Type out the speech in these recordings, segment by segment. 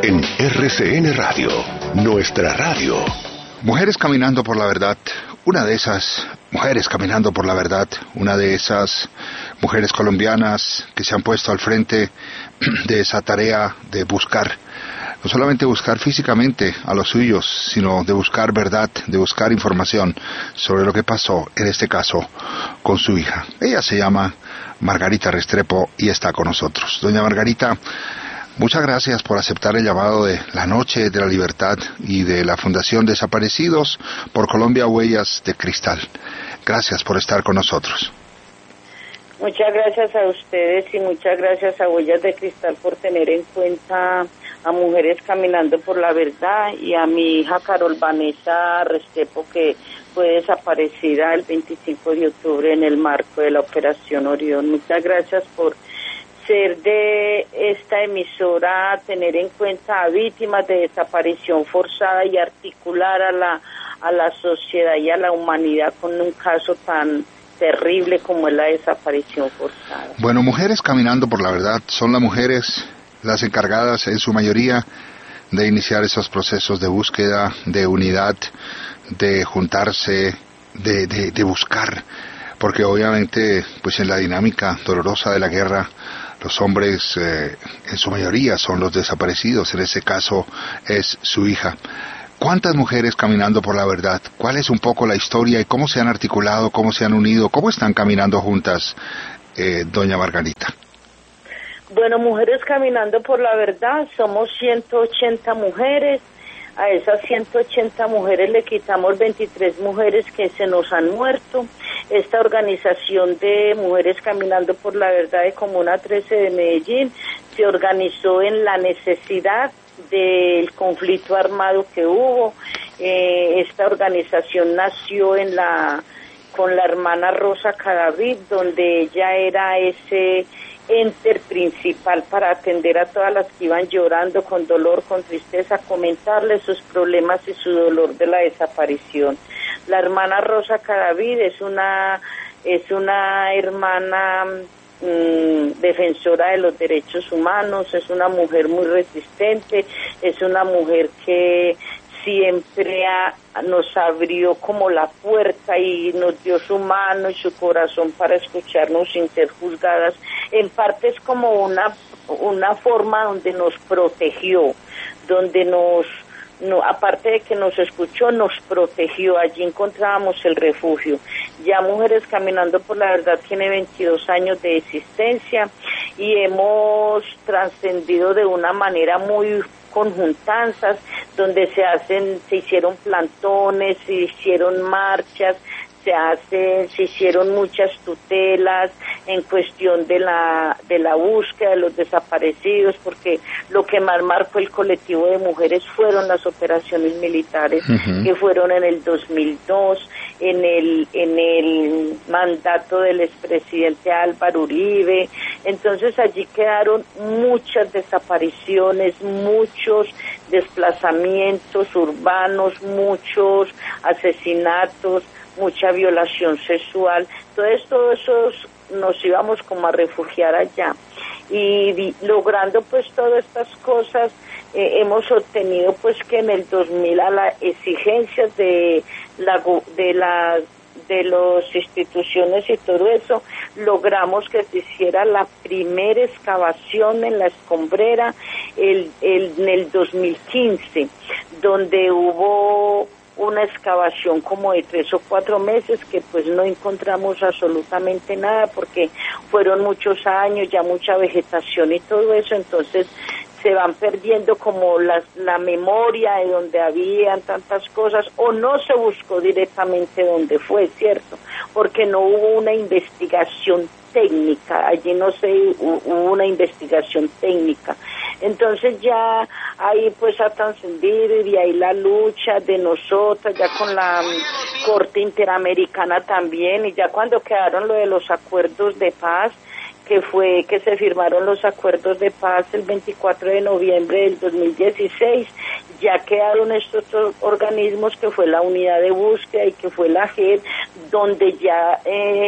en RCN Radio, nuestra radio. Mujeres caminando por la verdad, una de esas mujeres caminando por la verdad, una de esas mujeres colombianas que se han puesto al frente de esa tarea de buscar, no solamente buscar físicamente a los suyos, sino de buscar verdad, de buscar información sobre lo que pasó, en este caso, con su hija. Ella se llama Margarita Restrepo y está con nosotros. Doña Margarita, muchas gracias por aceptar el llamado de la Noche de la Libertad y de la Fundación Desaparecidos por Colombia Huellas de Cristal. Gracias por estar con nosotros. Muchas gracias a ustedes y muchas gracias a Huellas de Cristal por tener en cuenta a Mujeres Caminando por la Verdad y a mi hija Carol Vanessa Restrepo, que fue desaparecida el 25 de octubre en el marco de la Operación Orión. Muchas gracias por ser de esta emisora, tener en cuenta a víctimas de desaparición forzada y articular a la sociedad y a la humanidad con un caso tan terrible como es la desaparición forzada. Bueno, Mujeres Caminando por la Verdad son las mujeres las encargadas en su mayoría de iniciar esos procesos de búsqueda, de unidad, de juntarse, de buscar, porque obviamente pues en la dinámica dolorosa de la guerra los hombres en su mayoría son los desaparecidos, en ese caso es su hija. ¿Cuántas mujeres caminando por la verdad? ¿Cuál es un poco la historia y cómo se han articulado, cómo se han unido, cómo están caminando juntas, doña Margarita? Bueno, Mujeres Caminando por la Verdad, somos 180 mujeres. A esas 180 mujeres le quitamos 23 mujeres que se nos han muerto. Esta organización de Mujeres Caminando por la Verdad de Comuna 13 de Medellín se organizó en la necesidad del conflicto armado que hubo. Esta organización nació con la hermana Rosa Cadavid, donde ella era ese ente principal para atender a todas las que iban llorando con dolor, con tristeza, comentarles sus problemas y su dolor de la desaparición. La hermana Rosa Cadavid es una hermana defensora de los derechos humanos, es una mujer muy resistente, es una mujer que siempre nos abrió como la puerta y nos dio su mano y su corazón para escucharnos sin ser juzgadas. En parte es como una forma donde nos protegió, donde aparte de que nos escuchó, nos protegió. Allí encontrábamos el refugio. Ya Mujeres Caminando por la Verdad tiene 22 años de existencia y hemos trascendido de una manera muy conjuntanzas, donde se hicieron plantones, se hicieron marchas, se hicieron muchas tutelas en cuestión de la búsqueda de los desaparecidos, porque lo que más marcó el colectivo de mujeres fueron las operaciones militares, que fueron en el 2002, en el mandato del expresidente Álvaro Uribe. Entonces allí quedaron muchas desapariciones, muchos desplazamientos urbanos, muchos asesinatos, mucha violación sexual. Entonces todos esos nos íbamos como a refugiar allá y logrando pues todas estas cosas hemos obtenido pues que en el 2000 a las exigencias de las instituciones y todo eso, logramos que se hiciera la primera excavación en la escombrera en el 2015, donde hubo una excavación como de 3 o 4 meses que pues no encontramos absolutamente nada porque fueron muchos años, ya mucha vegetación y todo eso, entonces se van perdiendo como la memoria de donde habían tantas cosas, o no se buscó directamente donde fue, ¿cierto? Porque no hubo una investigación técnica, allí no hubo una investigación técnica. Entonces ya ahí pues a trascendir y ahí la lucha de nosotras, ya con la Corte Interamericana también, y ya cuando quedaron lo de los acuerdos de paz, que fue que se firmaron los acuerdos de paz el 24 de noviembre del 2016, ya quedaron estos organismos que fue la unidad de búsqueda y que fue la JED, donde ya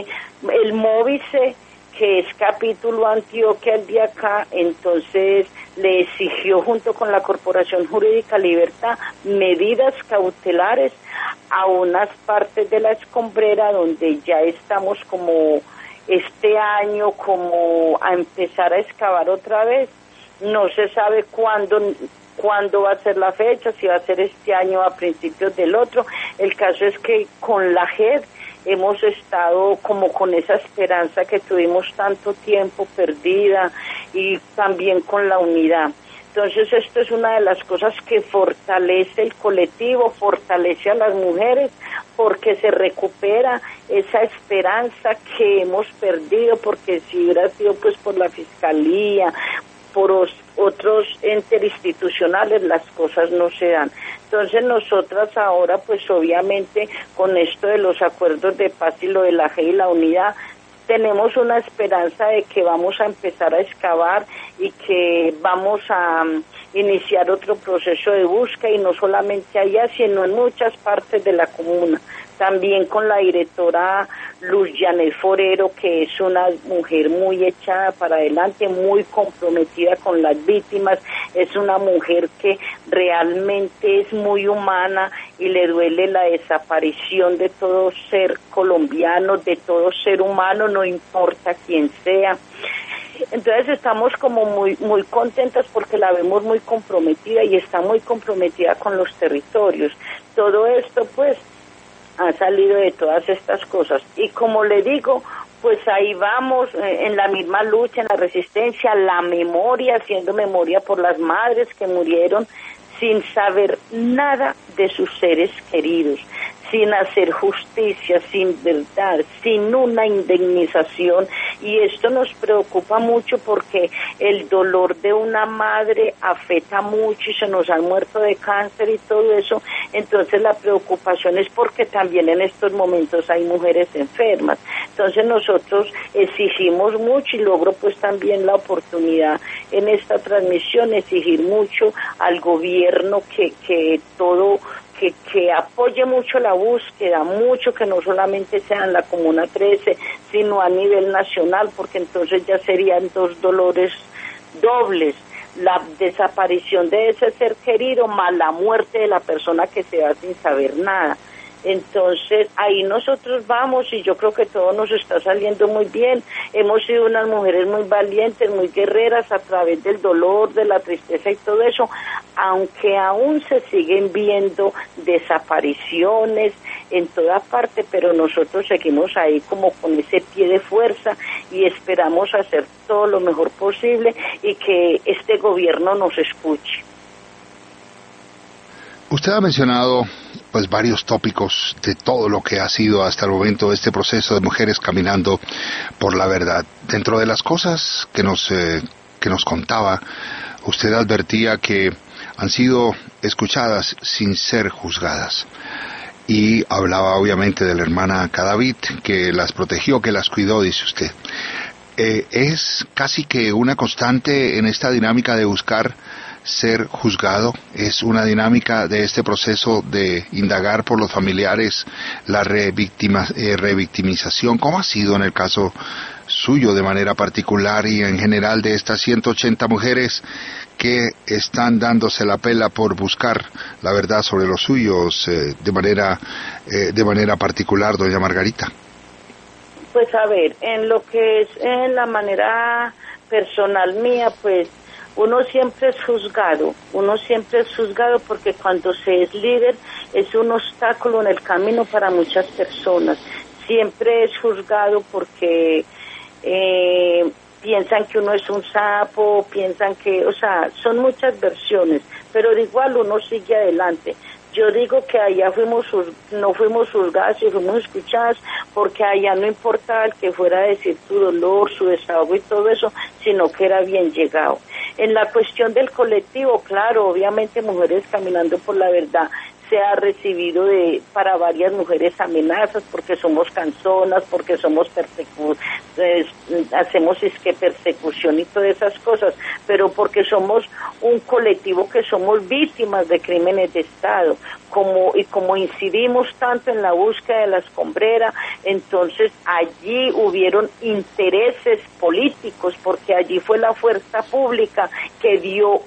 el MOVICE, que es capítulo Antioquia el de acá, entonces le exigió junto con la Corporación Jurídica Libertad medidas cautelares a unas partes de la escombrera donde ya estamos como este año como a empezar a excavar otra vez. No se sabe cuándo va a ser la fecha, si va a ser este año a principios del otro. El caso es que con la JED hemos estado como con esa esperanza que tuvimos tanto tiempo perdida, y también con la unidad. Entonces esto es una de las cosas que fortalece el colectivo, fortalece a las mujeres, porque se recupera esa esperanza que hemos perdido, porque si hubiera sido pues por la Fiscalía, por otros entes institucionales, las cosas no se dan. Entonces nosotras ahora pues obviamente con esto de los acuerdos de paz y lo de la JED y la unidad, tenemos una esperanza de que vamos a empezar a excavar y que vamos a iniciar otro proceso de búsqueda, y no solamente allá, sino en muchas partes de la comuna. También con la directora Luz Janet Forero, que es una mujer muy echada para adelante, muy comprometida con las víctimas, es una mujer que realmente es muy humana y le duele la desaparición de todo ser colombiano, de todo ser humano, no importa quién sea. Entonces estamos como muy contentas porque la vemos muy comprometida y está muy comprometida con los territorios. Todo esto pues ha salido de todas estas cosas, y como le digo, pues ahí vamos en la misma lucha, en la resistencia, la memoria, haciendo memoria por las madres que murieron sin saber nada de sus seres queridos, sin hacer justicia, sin verdad, sin una indemnización, y esto nos preocupa mucho porque el dolor de una madre afecta mucho y se nos han muerto de cáncer y todo eso. Entonces la preocupación es porque también en estos momentos hay mujeres enfermas. Entonces nosotros exigimos mucho, y logro pues también la oportunidad en esta transmisión, exigir mucho al gobierno que apoye mucho la búsqueda, mucho, que no solamente sea en la Comuna 13, sino a nivel nacional, porque entonces ya serían dos dolores dobles: la desaparición de ese ser querido más la muerte de la persona que se va sin saber nada. Entonces ahí nosotros vamos, y yo creo que todo nos está saliendo muy bien. Hemos sido unas mujeres muy valientes, muy guerreras a través del dolor, de la tristeza y todo eso, aunque aún se siguen viendo desapariciones en toda parte, pero nosotros seguimos ahí como con ese pie de fuerza y esperamos hacer todo lo mejor posible y que este gobierno nos escuche. Usted ha mencionado pues varios tópicos de todo lo que ha sido hasta el momento este proceso de mujeres caminando por la verdad. Dentro de las cosas que nos contaba, usted advertía que han sido escuchadas sin ser juzgadas. Y hablaba obviamente de la hermana Cadavid, que las protegió, que las cuidó, dice usted. Es casi que una constante en esta dinámica de buscar ser juzgado, es una dinámica de este proceso de indagar por los familiares la revictimización. ¿Cómo ha sido en el caso suyo de manera particular y en general de estas 180 mujeres que están dándose la pela por buscar la verdad sobre los suyos de manera particular, doña Margarita? Pues a ver, en lo que es en la manera personal mía, pues uno siempre es juzgado porque cuando se es líder es un obstáculo en el camino para muchas personas. Siempre es juzgado porque piensan que uno es un sapo, piensan que, o sea, son muchas versiones, pero de igual uno sigue adelante. Yo digo que allá no fuimos juzgadas y fuimos escuchadas, porque allá no importaba el que fuera a decir su dolor, su desahogo y todo eso, sino que era bien llegado. En la cuestión del colectivo, claro, obviamente Mujeres Caminando por la Verdad se ha recibido para varias mujeres amenazas porque somos canzonas, porque somos hacemos persecución y todas esas cosas, pero porque somos un colectivo que somos víctimas de crímenes de Estado, como incidimos tanto en la búsqueda de la escombrera, entonces allí hubieron intereses políticos, porque allí fue la fuerza pública que dio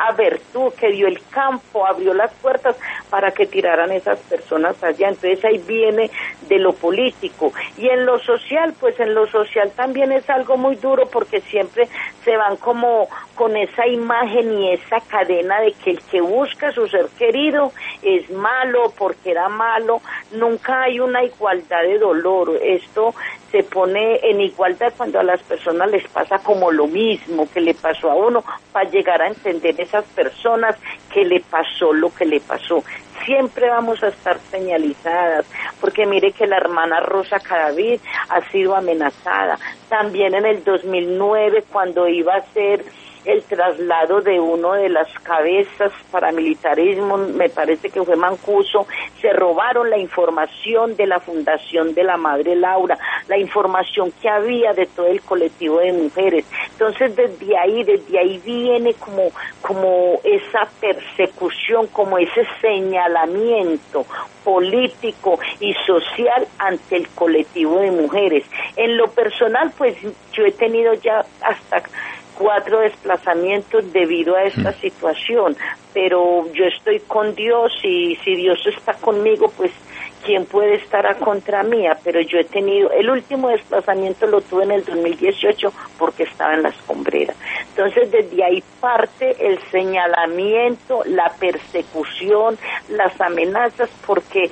que dio el campo, abrió las puertas para que tiraran esas personas allá. Entonces ahí viene de lo político. Y en lo social, pues en lo social también es algo muy duro, porque siempre se van como con esa imagen y esa cadena de que el que busca a su ser querido es malo porque era malo. Nunca hay una igualdad de dolor. Esto se pone en igualdad cuando a las personas les pasa como lo mismo que le pasó a uno, para llegar a entender esas personas que le pasó lo que le pasó. Siempre vamos a estar señalizadas, porque mire que la hermana Rosa Cadavid ha sido amenazada. También en el 2009, cuando iba a ser el traslado de uno de las cabezas paramilitarismo, me parece que fue Mancuso, se robaron la información de la fundación de la Madre Laura, la información que había de todo el colectivo de mujeres. Entonces desde ahí viene como esa persecución, como ese señalamiento político y social ante el colectivo de mujeres. En lo personal, pues yo he tenido ya hasta 4 desplazamientos debido a esta situación, pero yo estoy con Dios, y si Dios está conmigo, pues ¿quién puede estar contra mía? Pero yo he tenido, el último desplazamiento lo tuve en el 2018 porque estaba en la escombrera. Entonces desde ahí parte el señalamiento, la persecución, las amenazas, porque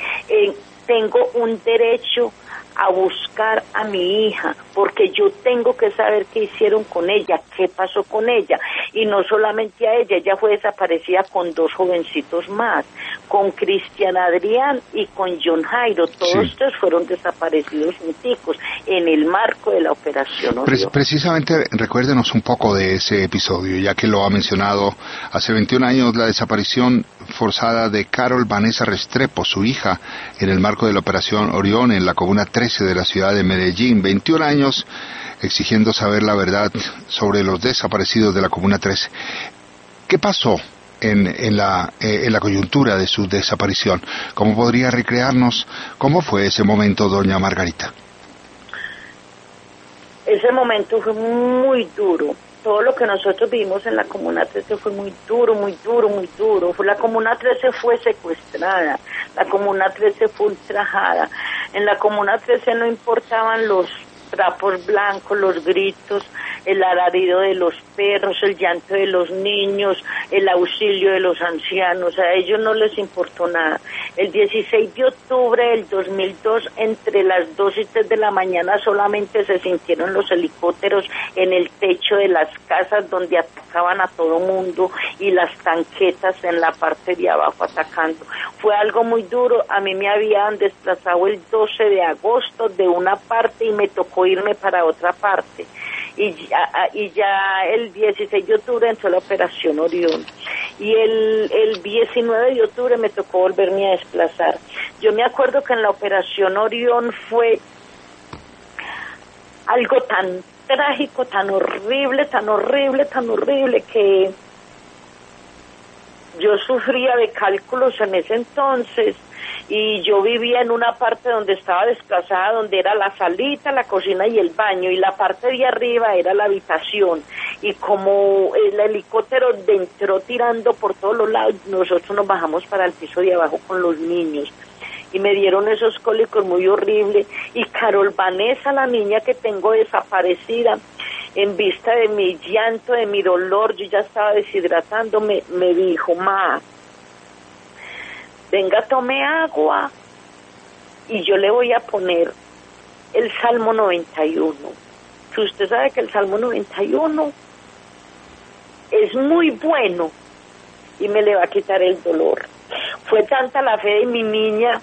tengo un derecho a buscar a mi hija, porque yo tengo que saber qué hicieron con ella, qué pasó con ella, y no solamente a ella fue desaparecida con 2 jovencitos más, con Cristian Adrián y con John Jairo, todos estos fueron desaparecidos junticos en el marco de la operación Orión. Precisamente recuérdenos un poco de ese episodio, ya que lo ha mencionado. Hace 21 años la desaparición forzada de Carol Vanessa Restrepo, su hija, en el marco de la operación Orión en la Comuna 13 de la ciudad de Medellín. 21 años exigiendo saber la verdad sobre los desaparecidos de la Comuna 13. ¿Qué pasó en la coyuntura de su desaparición? ¿Cómo podría recrearnos cómo fue ese momento, doña Margarita? Ese momento fue muy duro. Todo lo que nosotros vimos en la Comuna 13 fue muy duro, muy duro, muy duro. La Comuna 13 fue secuestrada, la Comuna 13 fue ultrajada. En la Comuna 13 no importaban los trapos blancos, los gritos, el alarido de los perros, el llanto de los niños, el auxilio de los ancianos. A ellos no les importó nada. El 16 de octubre del 2002, entre las 2 y 3 de la mañana, solamente se sintieron los helicópteros en el techo de las casas donde atacaban a todo mundo, y las tanquetas en la parte de abajo atacando. Fue algo muy duro. A mí me habían desplazado el 12 de agosto de una parte y me tocó irme para otra parte. Y ya el 16 de octubre entró la operación Orión, y el 19 de octubre me tocó volverme a desplazar. Yo me acuerdo que en la operación Orión fue algo tan trágico, tan horrible, que yo sufría de cálculos en ese entonces, y yo vivía en una parte donde estaba desplazada, donde era la salita, la cocina y el baño, y la parte de arriba era la habitación, y como el helicóptero entró tirando por todos los lados, nosotros nos bajamos para el piso de abajo con los niños, y me dieron esos cólicos muy horribles. Y Carol Vanessa, la niña que tengo desaparecida, en vista de mi llanto, de mi dolor, yo ya estaba deshidratándome, me dijo: "Ma, venga, tome agua y yo le voy a poner el Salmo 91. Si usted sabe que el Salmo 91 es muy bueno y me le va a quitar el dolor". Fue tanta la fe de mi niña,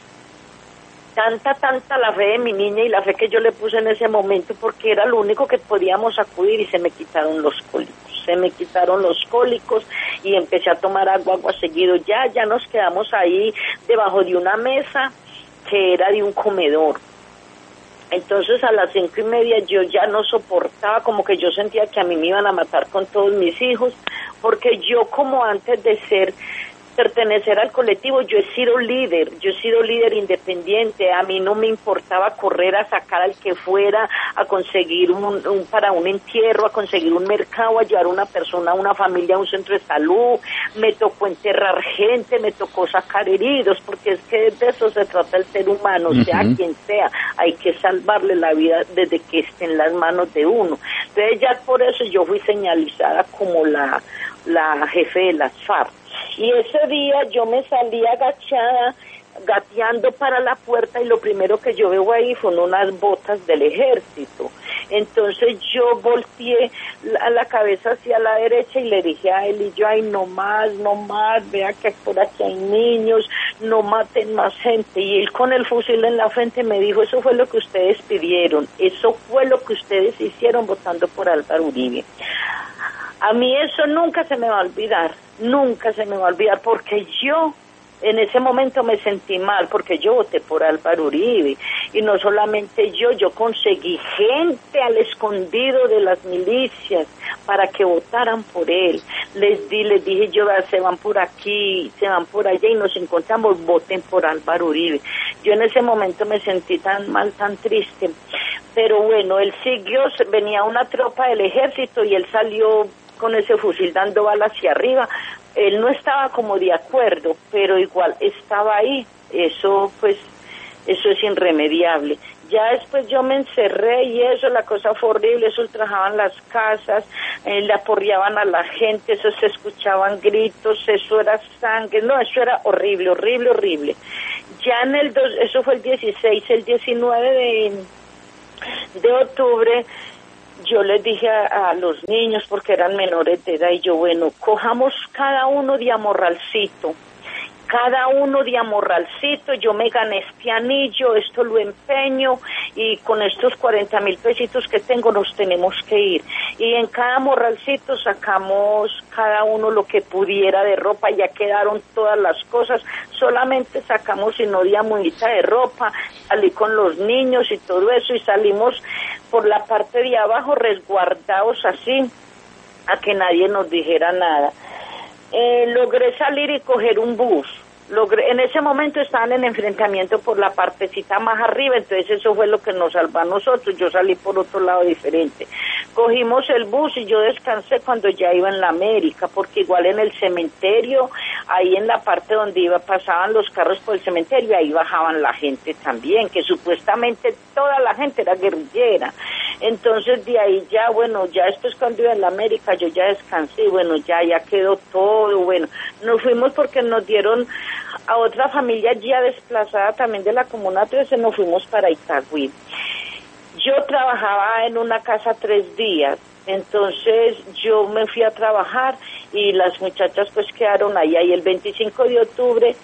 tanta la fe de mi niña y la fe que yo le puse en ese momento, porque era lo único que podíamos acudir, y se me quitaron los cólicos. se me quitaron los cólicos y empecé a tomar agua seguido. Ya nos quedamos ahí debajo de una mesa que era de un comedor. Entonces a las 5:30 yo ya no soportaba, como que yo sentía que a mí me iban a matar con todos mis hijos, porque yo, como antes de pertenecer al colectivo, yo he sido líder independiente. A mí no me importaba correr a sacar al que fuera, a conseguir para un entierro, a conseguir un mercado, a llevar una persona, una familia a un centro de salud. Me tocó enterrar gente, me tocó sacar heridos, porque es que de eso se trata el ser humano, sea quien sea, hay que salvarle la vida desde que esté en las manos de uno. Entonces ya por eso yo fui señalizada como la jefe de las FARC. Y ese día yo me salí agachada, gateando para la puerta, y lo primero que yo veo ahí fueron unas botas del ejército. Entonces yo volteé la cabeza hacia la derecha y le dije a él, y yo, ay, no más, vea que por aquí hay niños, no maten más gente. Y él, con el fusil en la frente, me dijo, eso fue lo que ustedes pidieron, eso fue lo que ustedes hicieron votando por Álvaro Uribe. A mí eso nunca se me va a olvidar, porque yo en ese momento me sentí mal, porque yo voté por Álvaro Uribe, y no solamente yo conseguí gente al escondido de las milicias para que votaran por él. Les dije yo, se van por aquí, se van por allá y nos encontramos, voten por Álvaro Uribe. Yo en ese momento me sentí tan mal, tan triste, pero bueno, él siguió, venía una tropa del ejército y él salió con ese fusil dando balas hacia arriba. Él no estaba como de acuerdo, pero igual estaba ahí. Eso es irremediable. Ya después yo me encerré y eso, la cosa fue horrible, eso ultrajaban las casas, le aporreaban a la gente, eso se escuchaban gritos, eso era sangre, no, eso era horrible. Ya eso fue el 16, el 19 de octubre, yo les dije a los niños, porque eran menores de edad, y yo, bueno, cojamos cada uno de amorralcito, yo me gané este anillo, esto lo empeño, y con estos 40,000 pesitos que tengo nos tenemos que ir. Y en cada morralcito sacamos cada uno lo que pudiera de ropa, ya quedaron todas las cosas, solamente sacamos Sinodia muñita de ropa, salí con los niños y todo eso, y salimos por la parte de abajo resguardados así, a que nadie nos dijera nada. Logré salir y coger un bus. En ese momento estaban en enfrentamiento por la partecita más arriba, entonces eso fue lo que nos salvó a nosotros. Yo salí por otro lado diferente. Cogimos el bus y yo descansé cuando ya iba en la América, porque igual en el cementerio, ahí en la parte donde pasaban los carros por el cementerio, ahí bajaban la gente también, que supuestamente toda la gente era guerrillera. Entonces de ahí ya, bueno, ya después cuando iba en la América yo ya descansé, bueno, ya quedó todo, bueno, nos fuimos porque nos dieron a otra familia ya desplazada también de la Comuna 13, nos fuimos para Itagüí. Yo trabajaba en una casa 3 días, entonces yo me fui a trabajar y las muchachas pues quedaron ahí el 25 de octubre.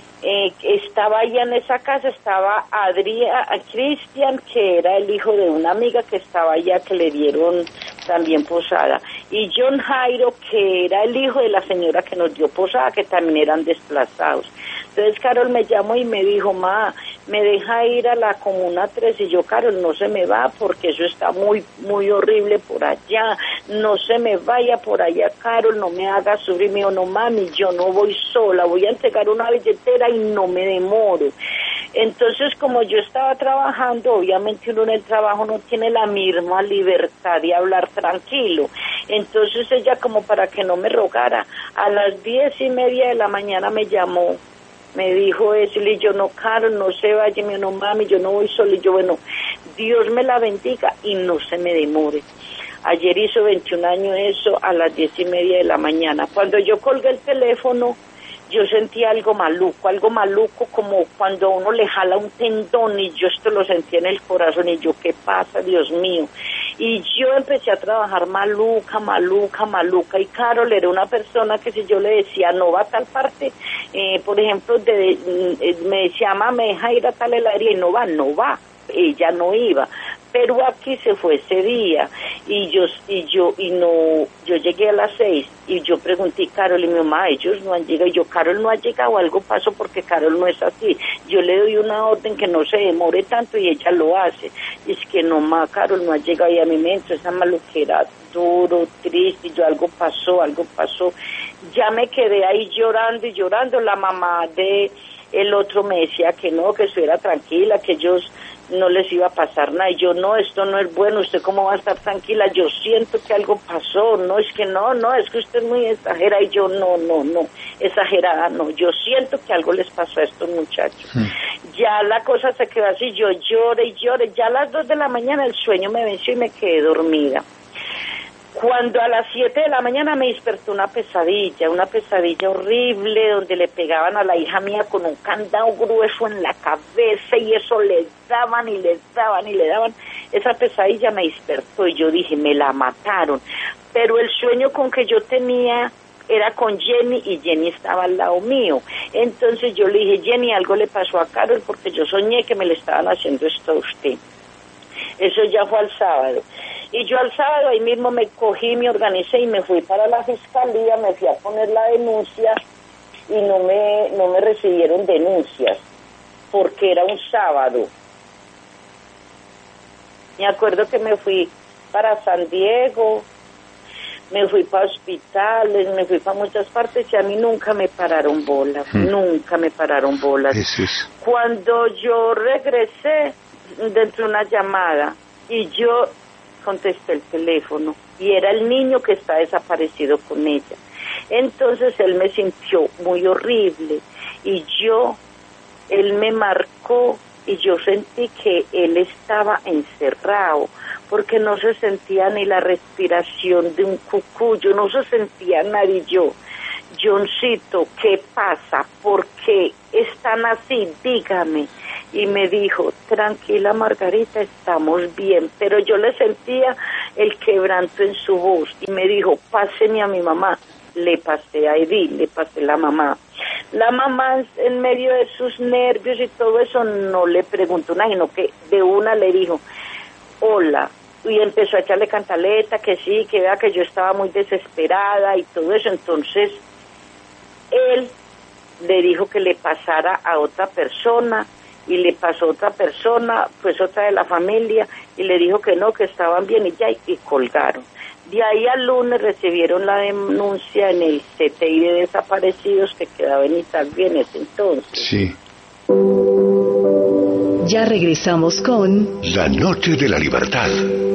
Estaba allá en esa casa, estaba Cristian, que era el hijo de una amiga que estaba allá, que le dieron también posada, y John Jairo, que era el hijo de la señora que nos dio posada, que también eran desplazados. Entonces Carol me llamó y me dijo, ma, me deja ir a la Comuna 3, y yo, Carol, no se me va, porque eso está muy, muy horrible por allá, no se me vaya por allá, Carol, no me haga sufrir. Me dijo, no mami, yo no voy sola, voy a entregar una billetera y no me demoro. Entonces, como yo estaba trabajando, obviamente uno en el trabajo no tiene la misma libertad de hablar tranquilo. Entonces ella, como para que no me rogara, a las 10:30 de la mañana me llamó, me dijo eso, y yo, no, Carol, no se vaya. Me dijo, no mami, yo no voy sola. Y yo, bueno, Dios me la bendiga y no se me demore. Ayer hizo 21 años eso, a las 10:30 de la mañana. Cuando yo colgué el teléfono, yo sentí algo maluco, como cuando uno le jala un tendón, y yo esto lo sentía en el corazón, y yo, ¿qué pasa, Dios mío? Y yo empecé a trabajar maluca, y Carol era una persona que si yo le decía, no va a tal parte, por ejemplo, me decía, mamá, me deja ir a tal heladería, y no va, ella no iba. pero aquí se fue ese día yo llegué a las 6 y yo pregunté, Carol, y mi mamá, ellos no han llegado, y yo, Carol no ha llegado, algo pasó porque Carol no es así, yo le doy una orden que no se demore tanto y ella lo hace, y es que no, ma, Carol no ha llegado, y a mí me entró esa maluquera duro, triste, y yo, algo pasó, ya me quedé ahí llorando y llorando. La mamá de el otro me decía que no, que estuviera tranquila, que ellos no les iba a pasar nada, y yo, no, esto no es bueno, usted cómo va a estar tranquila, yo siento que algo pasó, no, es que no, es que usted es muy exagerada, y yo, no, exagerada no, yo siento que algo les pasó a estos muchachos. Ya la cosa se quedó así, yo lloré, ya a las 2 de la mañana el sueño me venció y me quedé dormida. Cuando a las 7 de la mañana me despertó una pesadilla horrible, donde le pegaban a la hija mía con un candado grueso en la cabeza, y eso le daban. Esa pesadilla me despertó y yo dije, me la mataron. Pero el sueño con que yo tenía era con Jenny, y Jenny estaba al lado mío. Entonces yo le dije, Jenny, algo le pasó a Carol porque yo soñé que me le estaban haciendo esto a usted. Eso ya fue al sábado. Y yo al sábado ahí mismo me cogí, me organicé y me fui para la fiscalía, me fui a poner la denuncia y no me recibieron denuncias porque era un sábado. Me acuerdo que me fui para San Diego, me fui para hospitales, me fui para muchas partes y a mí nunca me pararon bolas, nunca me pararon bolas. Jesús. Cuando yo regresé, dentro de una llamada, y yo contesté el teléfono, y era el niño que está desaparecido con ella. Entonces él me sintió muy horrible, y él me marcó, y yo sentí que él estaba encerrado, porque no se sentía ni la respiración de un cucuyo, no se sentía nadie. Y yo, Johncito, ¿qué pasa? ¿Por qué están así? Dígame. Y me dijo, tranquila Margarita, estamos bien, pero yo le sentía el quebranto en su voz, y me dijo, páseme a mi mamá. Le pasé a Edith, le pasé la mamá. La mamá, en medio de sus nervios y todo eso, no le preguntó nada, sino que de una le dijo, hola, y empezó a echarle cantaleta, que sí, que vea que yo estaba muy desesperada y todo eso. Entonces él le dijo que le pasara a otra persona, y le pasó otra persona, pues otra de la familia, y le dijo que no, que estaban bien, y ya, y colgaron. De ahí al lunes recibieron la denuncia en el CTI de desaparecidos que quedaba en Italia en ese entonces. Sí. Ya regresamos con La Noche de la Libertad.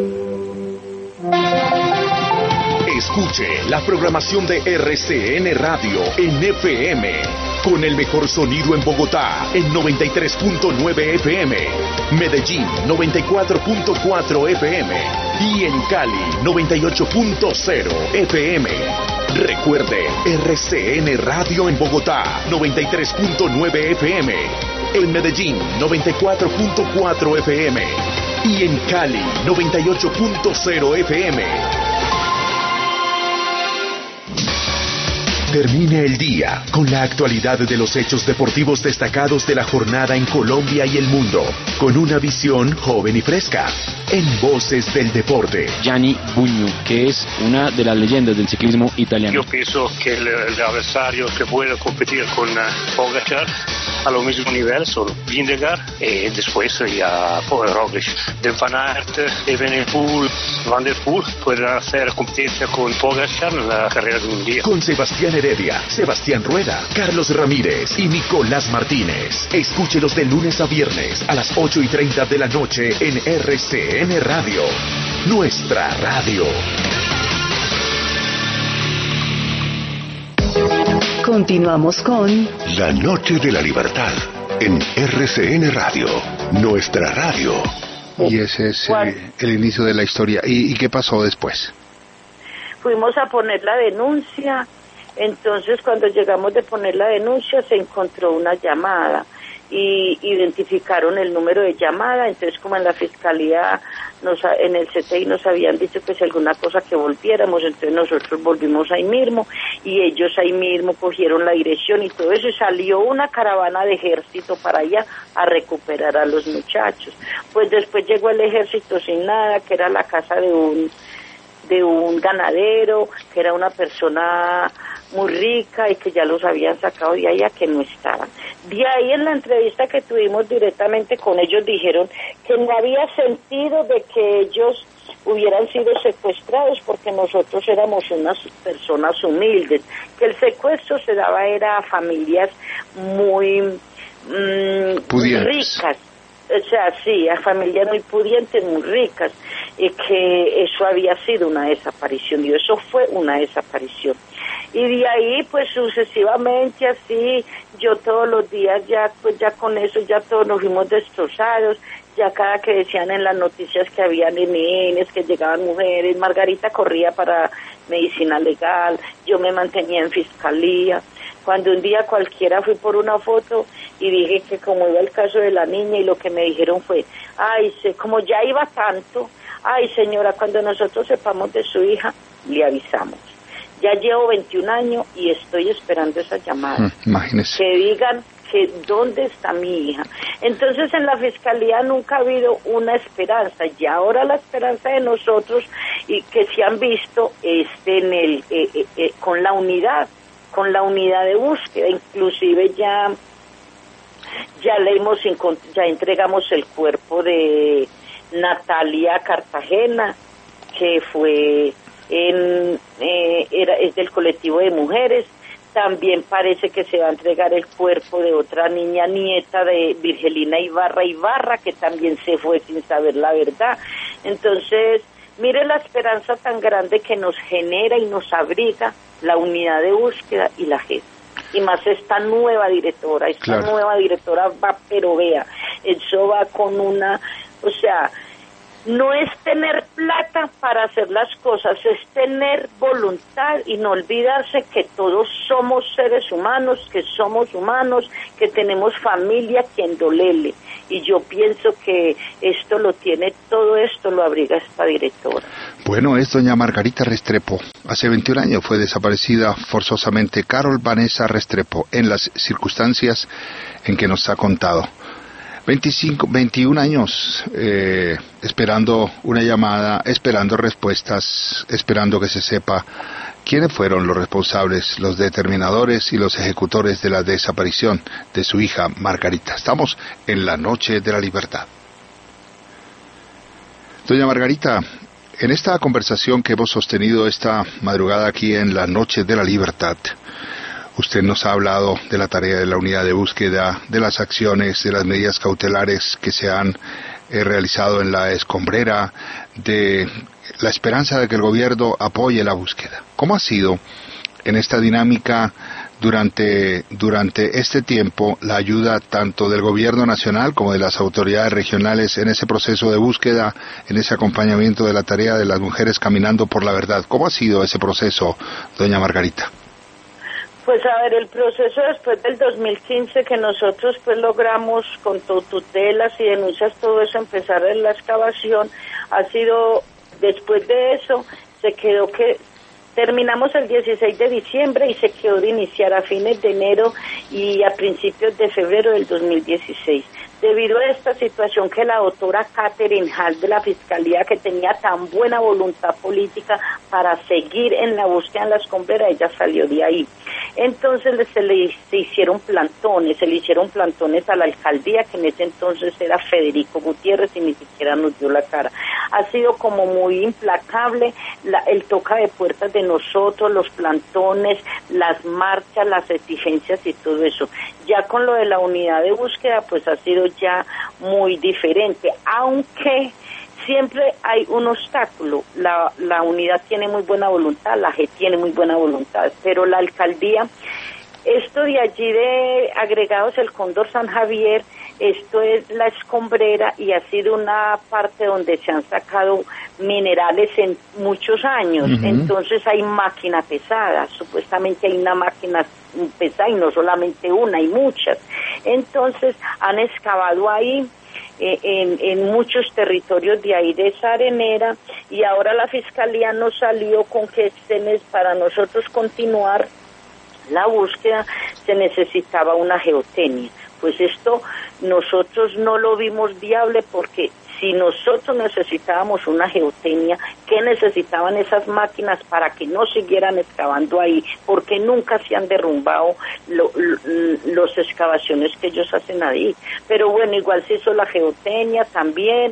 Escuche la programación de RCN Radio en FM, con el mejor sonido en Bogotá en 93.9 FM, Medellín 94.4 FM y en Cali 98.0 FM. Recuerde, RCN Radio en Bogotá 93.9 FM, en Medellín 94.4 FM y en Cali 98.0 FM. Termine el día con la actualidad de los hechos deportivos destacados de la jornada en Colombia y el mundo, con una visión joven y fresca, en Voces del Deporte. Gianni Bugno, que es una de las leyendas del ciclismo italiano. Yo pienso que el adversario que puede competir con Pogacar a lo mismo nivel son Vingegaard y después ya Roglic. De Van Aert, Evenepoel, Van der Poel pueden hacer competencia con Pogacar en la carrera de un día. Con Sebastián Heredia, Sebastián Rueda, Carlos Ramírez y Nicolás Martínez. Escúchelos de lunes a viernes a las 8:30 de la noche en RCN Radio, nuestra radio. Continuamos con La Noche de la Libertad en RCN Radio, nuestra radio. Y ese es el inicio de la historia. ¿Y qué pasó después? Fuimos a poner la denuncia. Entonces, cuando llegamos de poner la denuncia, se encontró una llamada y identificaron el número de llamada. Entonces, como en la fiscalía en el CTI nos habían dicho que si alguna cosa que volviéramos, entonces nosotros volvimos ahí mismo y ellos ahí mismo cogieron la dirección y todo eso, y salió una caravana de ejército para allá a recuperar a los muchachos. Pues después llegó el ejército sin nada, que era la casa de un ganadero, que era una persona muy rica y que ya los habían sacado de ahí a que no estaban. De ahí en la entrevista que tuvimos directamente con ellos dijeron que no había sentido de que ellos hubieran sido secuestrados porque nosotros éramos unas personas humildes, que el secuestro se daba era a familias muy ricas. O sea, sí, a familias muy pudientes, muy ricas, y que eso había sido una desaparición, y eso fue una desaparición. Y de ahí, pues sucesivamente así, yo todos los días ya con eso, ya todos nos fuimos destrozados, ya cada que decían en las noticias que había nenes, que llegaban mujeres, Margarita corría para medicina legal, yo me mantenía en fiscalía. Cuando un día cualquiera fui por una foto y dije que como iba el caso de la niña, y lo que me dijeron fue, como ya iba tanto, señora, cuando nosotros sepamos de su hija, le avisamos. Ya llevo 21 años y estoy esperando esa llamada. Imagínese. Que digan que dónde está mi hija. Entonces en la fiscalía nunca ha habido una esperanza, y ahora la esperanza de nosotros y que se han visto con la unidad de búsqueda. Inclusive ya entregamos el cuerpo de Natalia Cartagena, que fue es del colectivo de mujeres. También parece que se va a entregar el cuerpo de otra niña nieta de Virgelina Ibarra, que también se fue sin saber la verdad. Entonces, mire la esperanza tan grande que nos genera y nos abriga la unidad de búsqueda y la JEP. Y más esta nueva directora, nueva directora va, pero vea, eso va con una, o sea, no es tener plata para hacer las cosas, es tener voluntad y no olvidarse que todos somos seres humanos, que tenemos familia quien dolele. Y yo pienso que todo esto lo abriga esta directora. Bueno, es doña Margarita Restrepo. Hace 21 años fue desaparecida forzosamente Carol Vanessa Restrepo, en las circunstancias en que nos ha contado. 21 años esperando una llamada, esperando respuestas, esperando que se sepa quiénes fueron los responsables, los determinadores y los ejecutores de la desaparición de su hija Margarita. Estamos en la Noche de la Libertad. Doña Margarita, en esta conversación que hemos sostenido esta madrugada aquí en la Noche de la Libertad, usted nos ha hablado de la tarea de la unidad de búsqueda, de las acciones, de las medidas cautelares que se han realizado en la escombrera, de la esperanza de que el gobierno apoye la búsqueda. ¿Cómo ha sido en esta dinámica durante este tiempo la ayuda tanto del gobierno nacional como de las autoridades regionales en ese proceso de búsqueda, en ese acompañamiento de la tarea de las mujeres caminando por la verdad? ¿Cómo ha sido ese proceso, doña Margarita? Pues a ver, el proceso después del 2015 que nosotros pues logramos con tutelas y denuncias, todo eso, empezar en la excavación, ha sido, después de eso, terminamos el 16 de diciembre y se quedó de iniciar a fines de enero y a principios de febrero del 2016. Debido a esta situación que la doctora Catherine Hall de la Fiscalía, que tenía tan buena voluntad política para seguir en la búsqueda en la escombrera, ella salió de ahí. Entonces se le hicieron plantones a la alcaldía, que en ese entonces era Federico Gutiérrez, y ni siquiera nos dio la cara. Ha sido como muy implacable el toca de puertas de nosotros, los plantones, las marchas, las exigencias y todo eso. Ya con lo de la unidad de búsqueda, pues ha sido ya muy diferente, aunque siempre hay un obstáculo. La unidad tiene muy buena voluntad, la G tiene muy buena voluntad, pero la alcaldía, esto de allí de agregados el Cóndor San Javier, esto es la escombrera y ha sido una parte donde se han sacado minerales en muchos años. Entonces hay máquina pesada, supuestamente hay una máquina pesada y no solamente una, hay muchas. Entonces han excavado ahí en muchos territorios de ahí de esa arenera, y ahora la Fiscalía nos salió con que para nosotros continuar la búsqueda se necesitaba una geotecnia. Pues esto nosotros no lo vimos viable, porque si nosotros necesitábamos una geotecnia, ¿qué necesitaban esas máquinas para que no siguieran excavando ahí? Porque nunca se han derrumbado las excavaciones que ellos hacen ahí. Pero bueno, igual se hizo la geotecnia también,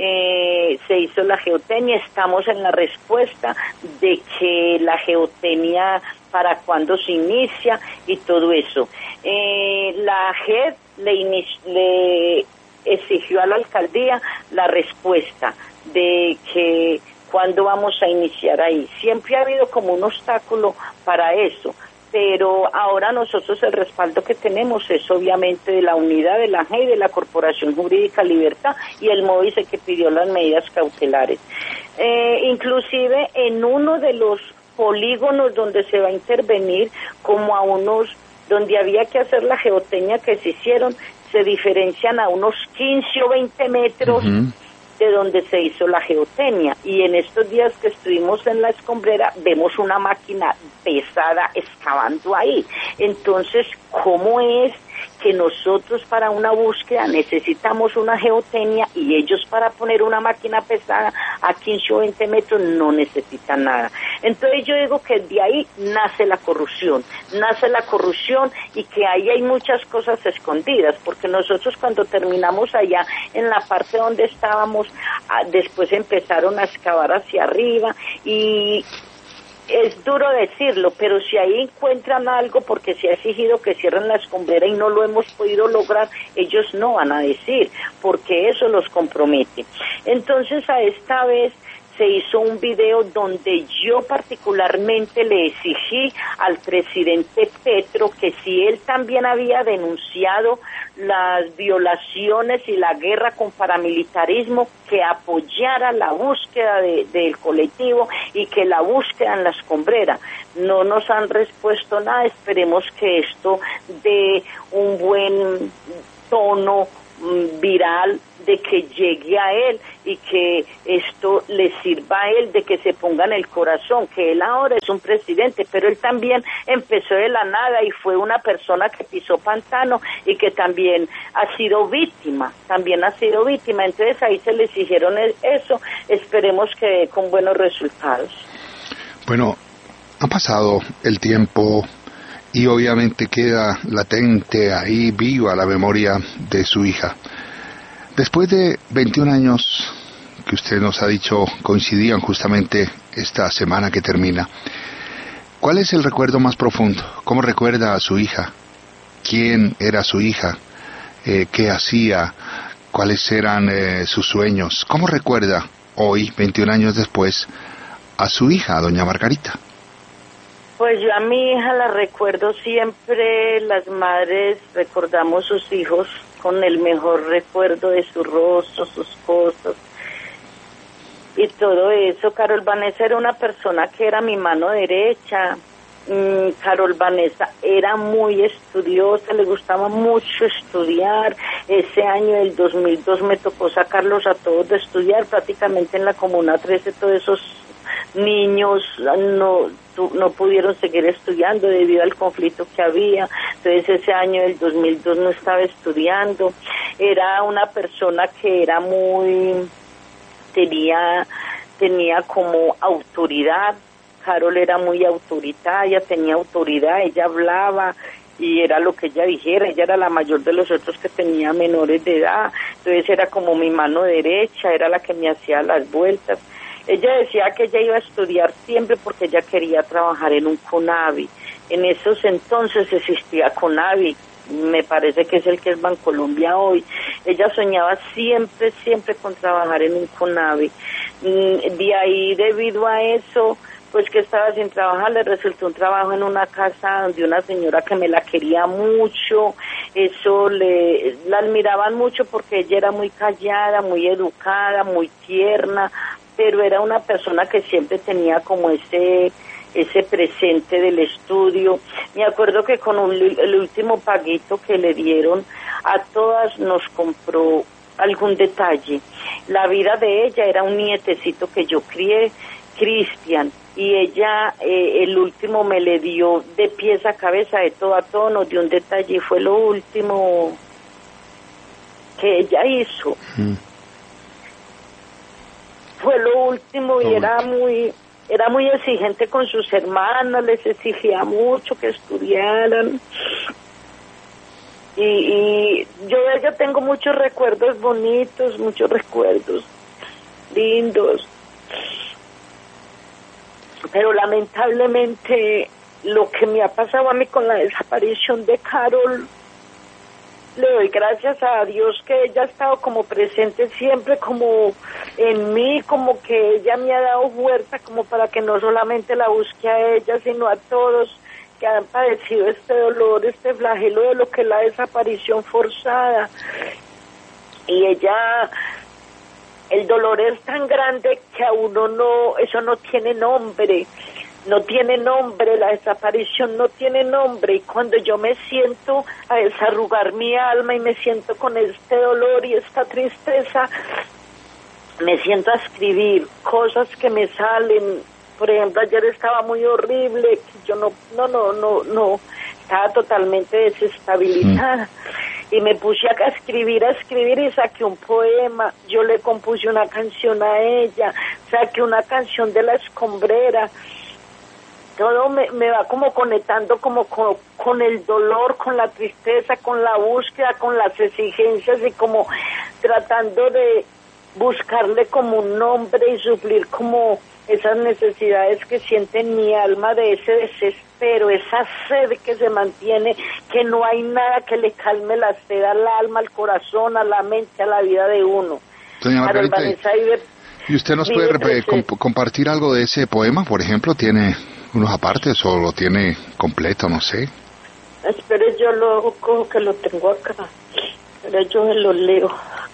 estamos en la respuesta de que la geotecnia para cuándo se inicia y todo eso. La JED le exigió a la alcaldía la respuesta de que cuándo vamos a iniciar ahí. Siempre ha habido como un obstáculo para eso, pero ahora nosotros el respaldo que tenemos es obviamente de la unidad de la JED, de la Corporación Jurídica Libertad, y el MOVICE, que pidió las medidas cautelares. Inclusive en uno de los polígonos donde se va a intervenir, como a unos donde había que hacer la geotecnia que se hicieron, se diferencian a unos 15 o 20 metros de donde se hizo la geotecnia, y en estos días que estuvimos en la escombrera vemos una máquina pesada excavando ahí. Entonces, ¿cómo es que nosotros para una búsqueda necesitamos una geotecnia y ellos para poner una máquina pesada a 15 o 20 metros no necesitan nada? Entonces yo digo que de ahí nace la corrupción y que ahí hay muchas cosas escondidas, porque nosotros cuando terminamos allá en la parte donde estábamos, después empezaron a excavar hacia arriba, y es duro decirlo, pero si ahí encuentran algo, porque se ha exigido que cierren la escombrera y no lo hemos podido lograr, ellos no van a decir, porque eso los compromete. Entonces a esta vez se hizo un video donde yo particularmente le exigí al presidente Petro que si él también había denunciado las violaciones y la guerra con paramilitarismo, que apoyara la búsqueda del colectivo y que la búsqueda en la escombrera. No nos han respuesto nada, esperemos que esto dé un buen tono viral, de que llegue a él y que esto le sirva a él, de que se ponga en el corazón que él ahora es un presidente, pero él también empezó de la nada y fue una persona que pisó pantano y que también ha sido víctima. Entonces ahí se le exigieron eso, esperemos que con buenos resultados. Bueno, ha pasado el tiempo y obviamente queda latente ahí, viva la memoria de su hija. Después de 21 años, que usted nos ha dicho coincidían justamente esta semana que termina, ¿cuál es el recuerdo más profundo? ¿Cómo recuerda a su hija? ¿Quién era su hija? ¿Qué hacía? ¿Cuáles eran sus sueños? ¿Cómo recuerda hoy, 21 años después, a su hija, a doña Margarita? Pues yo a mi hija la recuerdo siempre, las madres recordamos sus hijos con el mejor recuerdo de su rostro, sus cosas y todo eso. Carol Vanessa era una persona que era mi mano derecha. Carol Vanessa era muy estudiosa, le gustaba mucho estudiar. Ese año del 2002 me tocó sacarlos a todos de estudiar, prácticamente en la Comuna 13 todos esos niños no pudieron seguir estudiando debido al conflicto que había. Entonces ese año del 2002 no estaba estudiando. Era una persona que era tenía como autoridad. Carol era muy autoritaria, tenía autoridad, ella hablaba y era lo que ella dijera. Ella era la mayor de los otros que tenía menores de edad, entonces era como mi mano derecha, era la que me hacía las vueltas. Ella decía que ella iba a estudiar siempre porque ella quería trabajar en un CONAVI. En esos entonces existía CONAVI, me parece que es el que es Bancolombia hoy. Ella soñaba siempre con trabajar en un CONAVI. De ahí, debido a eso, pues que estaba sin trabajar, le resultó un trabajo en una casa de una señora que me la quería mucho. Eso la admiraban mucho porque ella era muy callada, muy educada, muy tierna, pero era una persona que siempre tenía como ese presente del estudio. Me acuerdo que con el último paguito que le dieron, a todas nos compró algún detalle. La vida de ella era un nietecito que yo crié, Cristian, y ella el último me le dio de pies a cabeza, de todo a todo, nos dio un detalle y fue lo último que ella hizo. Fue lo último y era muy exigente con sus hermanas, les exigía mucho que estudiaran. Y yo de ella tengo muchos recuerdos bonitos, muchos recuerdos lindos. Pero lamentablemente lo que me ha pasado a mí con la desaparición de Carol, le doy gracias a Dios que ella ha estado como presente siempre, como en mí, como que ella me ha dado fuerza como para que no solamente la busque a ella, sino a todos que han padecido este dolor, este flagelo de lo que es la desaparición forzada. Y ella, el dolor es tan grande que a uno no, eso no tiene nombre, la desaparición no tiene nombre, y cuando yo me siento a desarrugar mi alma y me siento con este dolor y esta tristeza, me siento a escribir cosas que me salen. Por ejemplo, ayer estaba muy horrible, yo no, estaba totalmente desestabilizada. Y me puse a escribir y saqué un poema. Yo le compuse una canción a ella, saqué una canción de La Escombrera. Todo me va como conectando como con el dolor, con la tristeza, con la búsqueda, con las exigencias y como tratando de buscarle como un nombre y suplir como esas necesidades que siente en mi alma, de ese desespero, esa sed que se mantiene, que no hay nada que le calme la sed al alma, al corazón, a la mente, a la vida de uno. Doña Margarita, ¿y usted nos puede compartir algo de ese poema? Por ejemplo, ¿tiene unos apartes o lo tiene completo? No sé. Espere, yo lo cojo, que lo tengo acá, pero yo me lo leo.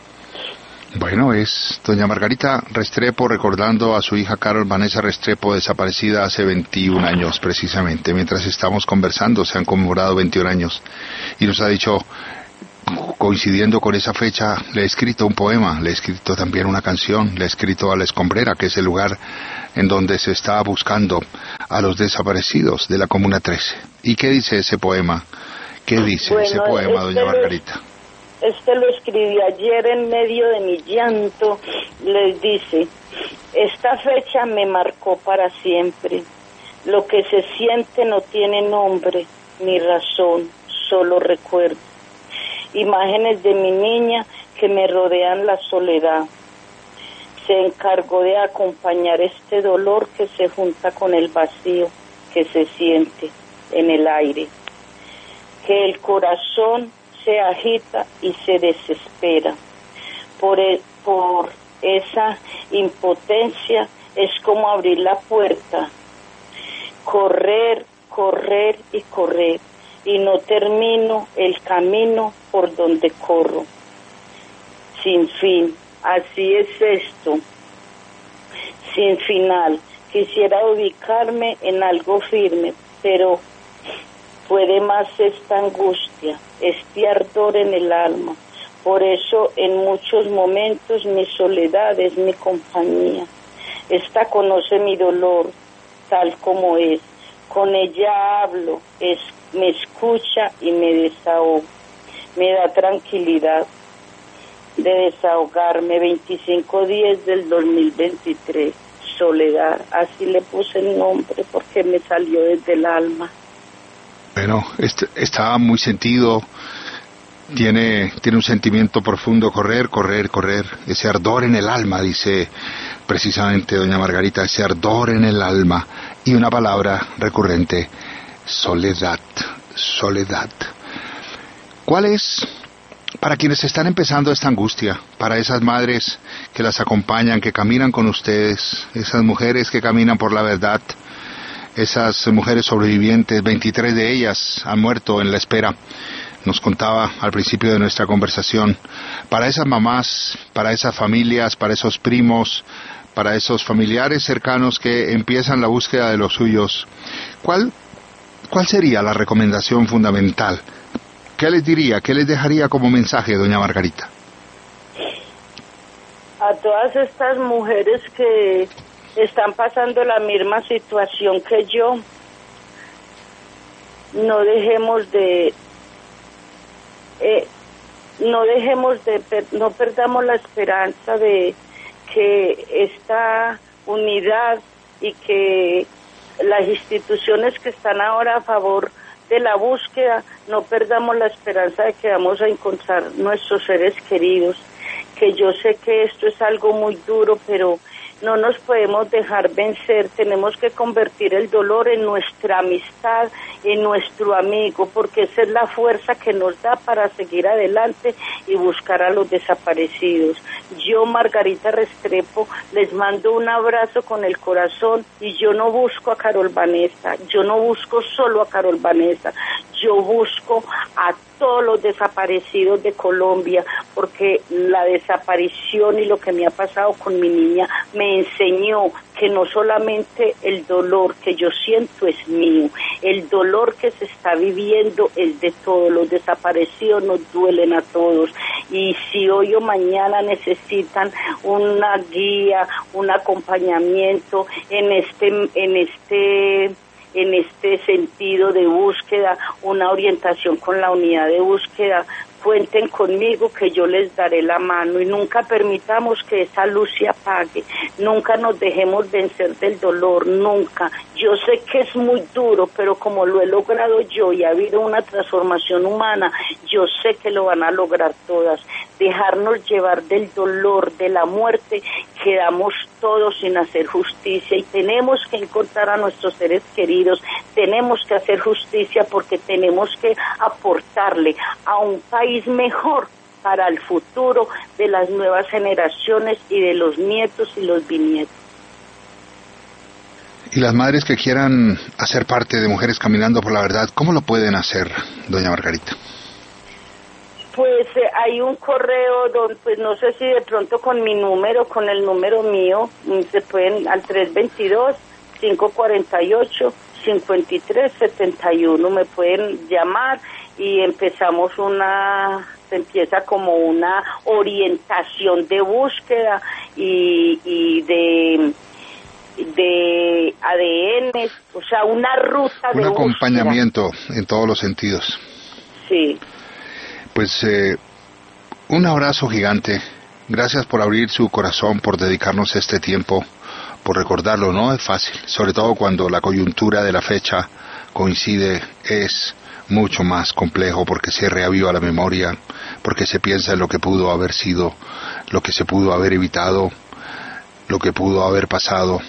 Bueno, es doña Margarita Restrepo recordando a su hija Carol Vanessa Restrepo, desaparecida hace 21 años precisamente. Mientras estamos conversando se han conmemorado 21 años y nos ha dicho, coincidiendo con esa fecha, le he escrito un poema, le he escrito también una canción, le he escrito a La Escombrera, que es el lugar en donde se está buscando a los desaparecidos de la Comuna 13. ¿Y qué dice ese poema? ¿Qué dice ese poema, doña Margarita? Lo escribí ayer en medio de mi llanto. Les dice: esta fecha me marcó para siempre. Lo que se siente no tiene nombre ni razón, solo recuerdo. Imágenes de mi niña que me rodean la soledad. Se encargó de acompañar este dolor que se junta con el vacío que se siente en el aire. Que el corazón se agita y se desespera. Por esa impotencia es como abrir la puerta, correr, correr y correr, y no termino el camino por donde corro. Sin fin, así es esto, sin final. Quisiera ubicarme en algo firme, pero puede más esta angustia, este ardor en el alma. Por eso en muchos momentos mi soledad es mi compañía. Esta conoce mi dolor tal como es. Con ella hablo, me escucha y me desahogo. Me da tranquilidad de desahogarme. 25/10 del 2023. Soledad, así le puse el nombre porque me salió desde el alma. Bueno, está muy sentido, tiene un sentimiento profundo, correr, ese ardor en el alma, dice precisamente doña Margarita, ese ardor en el alma, y una palabra recurrente, soledad. ¿Cuál es, para quienes están empezando esta angustia, para esas madres que las acompañan, que caminan con ustedes, esas mujeres que caminan por la verdad, esas mujeres sobrevivientes, 23 de ellas han muerto en la espera, nos contaba al principio de nuestra conversación, para esas mamás, para esas familias, para esos primos, para esos familiares cercanos que empiezan la búsqueda de los suyos, ¿cuál sería la recomendación fundamental? ¿Qué les diría, qué les dejaría como mensaje, doña Margarita? a todas estas mujeres que están pasando la misma situación que yo, no perdamos la esperanza de que esta unidad y que las instituciones que están ahora a favor de la búsqueda, no perdamos la esperanza de que vamos a encontrar nuestros seres queridos, que yo sé que esto es algo muy duro, pero no nos podemos dejar vencer, tenemos que convertir el dolor en nuestra amistad, en nuestro amigo, porque esa es la fuerza que nos da para seguir adelante y buscar a los desaparecidos. Yo, Margarita Restrepo, les mando un abrazo con el corazón y yo no busco a Carol Vanessa, yo no busco solo a Carol Vanessa, yo busco a todos los desaparecidos de Colombia, porque la desaparición y lo que me ha pasado con mi niña me enseñó que no solamente el dolor que yo siento es mío, el dolor que se está viviendo es de todos, los desaparecidos nos duelen a todos, y si hoy o mañana necesitan una guía, un acompañamiento en este sentido de búsqueda, una orientación con la unidad de búsqueda, cuenten conmigo que yo les daré la mano y nunca permitamos que esa luz se apague, nunca nos dejemos vencer del dolor, nunca. Yo sé que es muy duro, pero como lo he logrado yo y ha habido una transformación humana, yo sé que lo van a lograr todas. Dejarnos llevar del dolor, de la muerte, quedamos todos sin hacer justicia y tenemos que encontrar a nuestros seres queridos, tenemos que hacer justicia porque tenemos que aportarle a un país mejor para el futuro de las nuevas generaciones y de los nietos y los bisnietos. Y las madres que quieran hacer parte de Mujeres Caminando por la Verdad, ¿cómo lo pueden hacer, doña Margarita? Pues hay un correo donde, pues no sé si de pronto con mi número, con el número mío, se pueden al 322-548-5371, me pueden llamar y empezamos se empieza como una orientación de búsqueda y de ADN, o sea, una ruta de búsqueda. Un acompañamiento en todos los sentidos. Sí. Pues un abrazo gigante, gracias por abrir su corazón, por dedicarnos este tiempo, por recordarlo, no es fácil, sobre todo cuando la coyuntura de la fecha coincide, es mucho más complejo porque se reaviva la memoria, porque se piensa en lo que pudo haber sido, lo que se pudo haber evitado, lo que pudo haber pasado,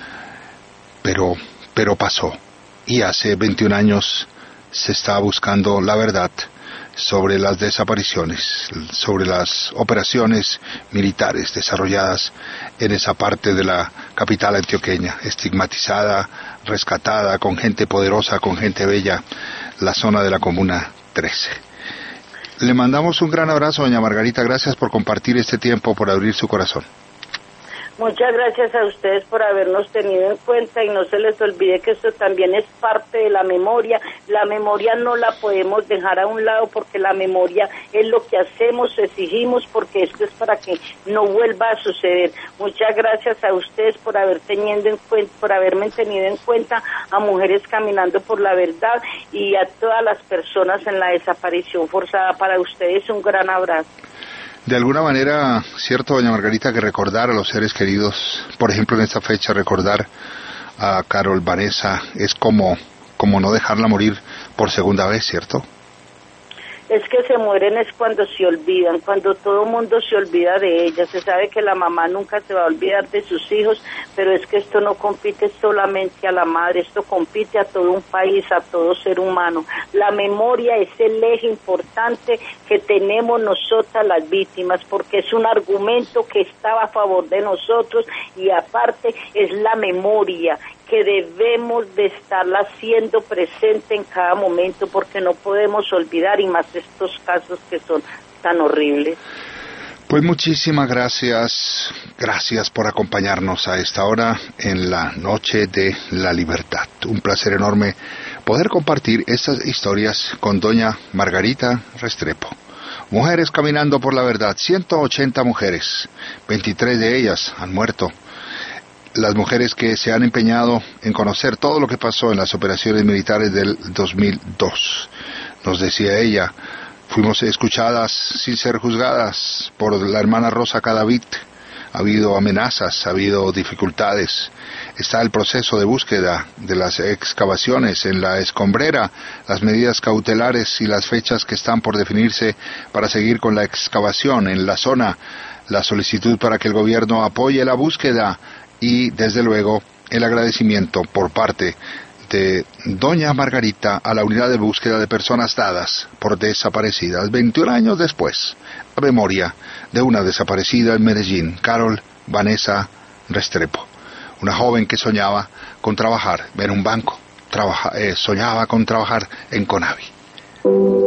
pero pasó, y hace 21 años se está buscando la verdad sobre las desapariciones, sobre las operaciones militares desarrolladas en esa parte de la capital antioqueña, estigmatizada, rescatada, con gente poderosa, con gente bella, la zona de la Comuna 13. Le mandamos un gran abrazo, doña Margarita, gracias por compartir este tiempo, por abrir su corazón. Muchas gracias a ustedes por habernos tenido en cuenta y no se les olvide que esto también es parte de la memoria. La memoria no la podemos dejar a un lado porque la memoria es lo que hacemos, exigimos, porque esto es para que no vuelva a suceder. Muchas gracias a ustedes por haberme tenido en cuenta, a Mujeres Caminando por la Verdad y a todas las personas en la desaparición forzada. Para ustedes un gran abrazo. De alguna manera, cierto, doña Margarita, que recordar a los seres queridos, por ejemplo en esta fecha, recordar a Carol Vanessa, es como no dejarla morir por segunda vez, ¿cierto? Es que se mueren es cuando se olvidan, cuando todo el mundo se olvida de ellas. Se sabe que la mamá nunca se va a olvidar de sus hijos, pero es que esto no compite solamente a la madre, esto compite a todo un país, a todo ser humano. La memoria es el eje importante que tenemos nosotras las víctimas, porque es un argumento que estaba a favor de nosotros y aparte es la memoria que debemos de estarla haciendo presente en cada momento, porque no podemos olvidar, y más estos casos que son tan horribles. Pues muchísimas gracias por acompañarnos a esta hora en la Noche de la Libertad. Un placer enorme poder compartir estas historias con doña Margarita Restrepo, Mujeres caminando por la verdad, 180 mujeres, 23 de ellas han muerto. Las mujeres que se han empeñado en conocer todo lo que pasó en las operaciones militares del 2002. Nos decía ella, fuimos escuchadas sin ser juzgadas por la hermana Rosa Cadavid. Ha habido amenazas, ha habido dificultades. Está el proceso de búsqueda de las excavaciones en la escombrera, las medidas cautelares y las fechas que están por definirse para seguir con la excavación en la zona, la solicitud para que el gobierno apoye la búsqueda y, desde luego, el agradecimiento por parte de doña Margarita a la unidad de búsqueda de personas dadas por desaparecidas 21 años después, a memoria de una desaparecida en Medellín, Carol Vanessa Restrepo, una joven que soñaba con trabajar en un banco, soñaba con trabajar en Conavi.